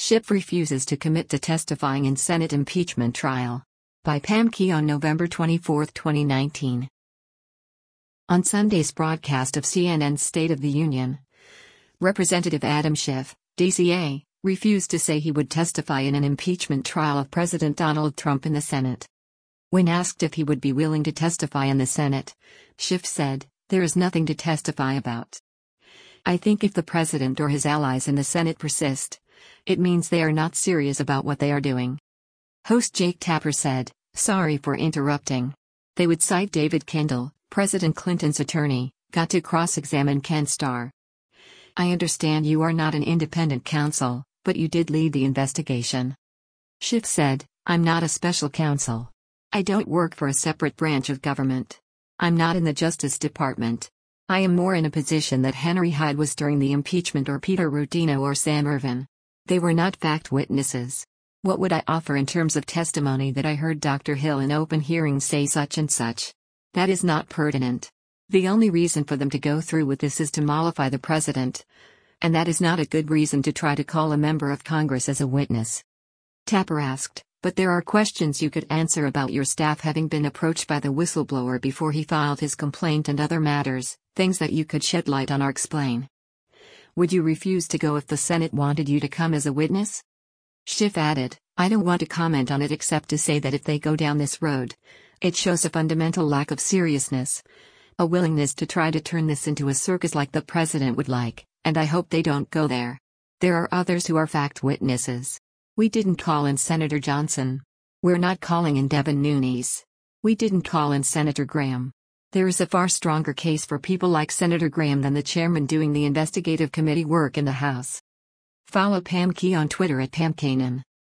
Schiff refuses to commit to testifying in Senate impeachment trial. By Pam Key on November 24, 2019. On Sunday's broadcast of CNN's State of the Union, Representative Adam Schiff, DCA, refused to say he would testify in an impeachment trial of President Donald Trump in the Senate. When asked if he would be willing to testify in the Senate, Schiff said, "There is nothing to testify about. I think if the president or his allies in the Senate persist, it means they are not serious about what they are doing." Host Jake Tapper said, "Sorry for interrupting. They would cite David Kendall, President Clinton's attorney, got to cross-examine Ken Starr. I understand you are not an independent counsel, but you did lead the investigation." Schiff said, "I'm not a special counsel. I don't work for a separate branch of government. I'm not in the Justice Department. I am more in a position that Henry Hyde was during the impeachment or Peter Rodino or Sam Ervin. They were not fact witnesses. What would I offer in terms of testimony that I heard Dr. Hill in open hearings say such and such? That is not pertinent. The only reason for them to go through with this is to mollify the president. And that is not a good reason to try to call a member of Congress as a witness." Tapper asked, "But there are questions you could answer about your staff having been approached by the whistleblower before he filed his complaint and other matters, things that you could shed light on or explain. Would you refuse to go if the Senate wanted you to come as a witness?" Schiff added, "I don't want to comment on it except to say that if they go down this road, it shows a fundamental lack of seriousness, a willingness to try to turn this into a circus like the president would like, and I hope they don't go there. There are others who are fact witnesses. We didn't call in Senator Johnson. We're not calling in Devin Nunes. We didn't call in Senator Graham. There is a far stronger case for people like Senator Graham than the chairman doing the investigative committee work in the House." Follow Pam Key on Twitter at PamKanan.